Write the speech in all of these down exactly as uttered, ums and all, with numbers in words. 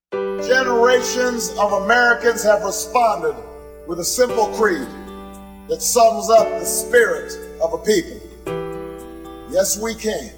Generations of Americans have responded with a simple creed that sums up the spirit of a people. Yes, we can.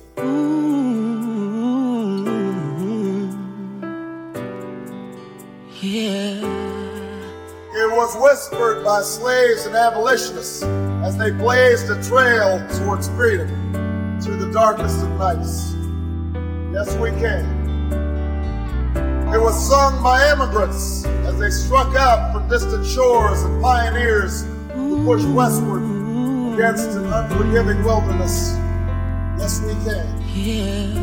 Mm-hmm. Yeah. It was whispered by slaves and abolitionists as they blazed a trail towards freedom through the darkest of nights. Yes, we can. It was sung by immigrants as they struck out from distant shores and pioneers who pushed westward against an unforgiving wilderness. Yes, we can. Yeah.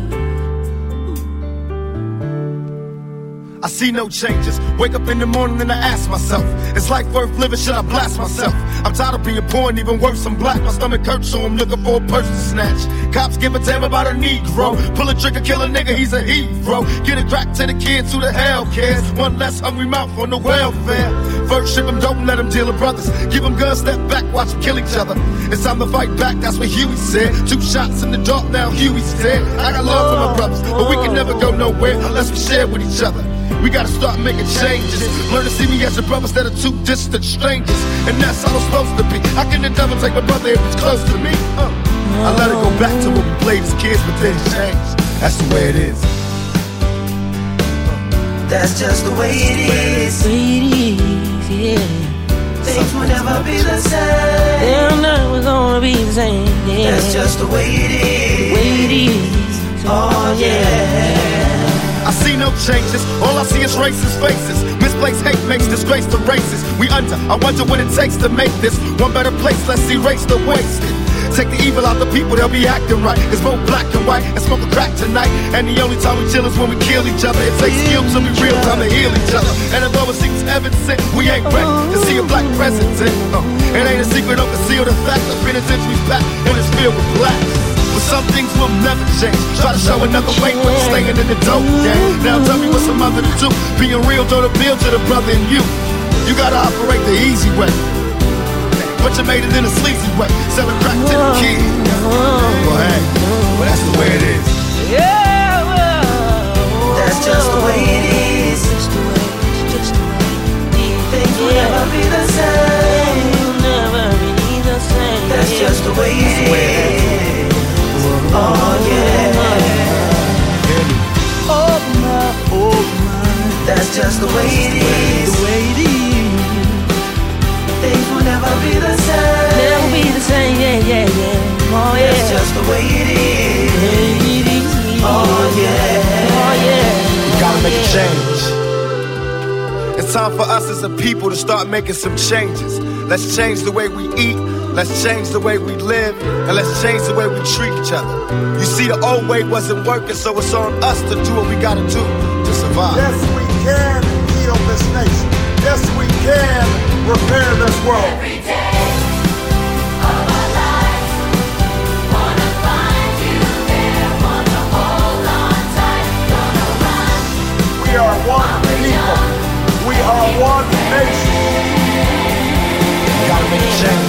I see no changes. Wake up in the morning and I ask myself, is life worth living? Should I blast myself? I'm tired of being poor and even worse, I'm black. My stomach hurts, so I'm looking for a purse to snatch. Cops give a damn about a Negro. Pull a trigger, kill a nigga, he's a hero. Get it crack to the kids, who the hell cares? One less hungry mouth on the welfare. First ship them, don't let them deal with brothers. Give them guns, step back, watch them kill each other. It's time to fight back, that's what Huey said. Two shots in the dark, now Huey's dead. I got love for my brothers, but we can never go nowhere unless we share with each other. We gotta start making changes. Learn to see me as your brother instead of two distant strangers. And that's how it's supposed to be. How can the devil take my brother if he's close to me? Uh, I let it go back to when we played as kids, but things changed. That's the way it is. That's just the way it is. The way it is, yeah. Things will never be the same. They're never gonna be the same, yeah. That's just the way it is. The way it is. Oh yeah. I see no changes, all I see is racist faces. Misplaced hate makes disgrace to races. We under, I wonder what it takes to make this one better place. Let's erase the wasted. Take the evil out the people, they'll be acting right. It's both black and white, and smoke a crack tonight. And the only time we chill is when we kill each other. It takes skill to be real time to heal each other. And although it seems evident, we ain't ready to see a black president. Uh, it ain't a secret, don't conceal the fact. The penitentiary's packed and it's filled with blacks. But some things will never change. Try to show another way when you're staying in the dope game. Now tell me what's a mother to do. Being real don't appeal to the brother in you. You gotta operate the easy way, but you made it in a sleazy way. Selling crack to the kids. Well, hey, well that's the way it is. Yeah, that's just the way it is. Just the way, just the way. Things will never be the same. Never be the same. That's just the way it is. Oh yeah. Oh my, oh my. That's just the way it is. The way it is. Things will never be the same. Never be the same, yeah, yeah, yeah. Oh yeah. That's just the way it is. Way it is. Oh yeah. Oh yeah. We gotta make a change. It's time for us as a people to start making some changes. Let's change the way we eat. Let's change the way we live, and let's change the way we treat each other. You see, the old way wasn't working, so it's on us to do what we gotta do to survive. Yes, we can heal this nation. Yes, we can repair this world. Every day of our lives, wanna find you there, wanna hold on tight, gonna run. We are one people. We are one nation. We gotta make a change.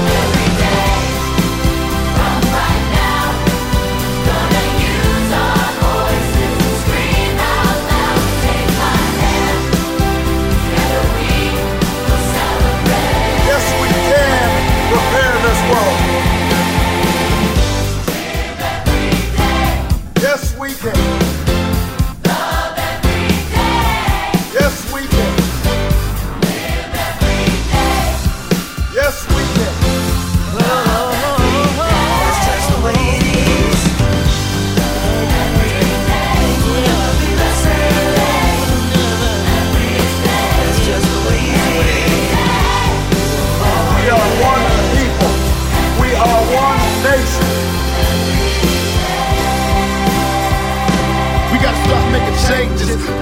Repair this world. Yes, we can. Love every day. Yes, we can. Live every day. Yes, we can. That's just the way it is. Every day. Never be the same. Every day. That's just the way it is. We are one people. We are one nation. We gotta start making changes.